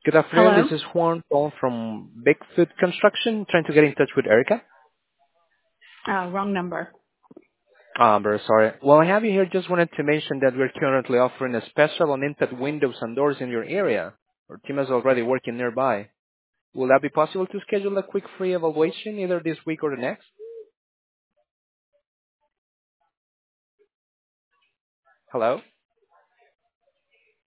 Good afternoon. Hello? This is Juan calling from Bigfoot Construction, trying to get in touch with Erica. Wrong number. I'm very sorry. Well, I have you here. Just wanted to mention that we're currently offering a special on Intet windows and doors in your area. Our team is already working nearby. Will that be possible to schedule a quick free evaluation either this week or the next? Hello?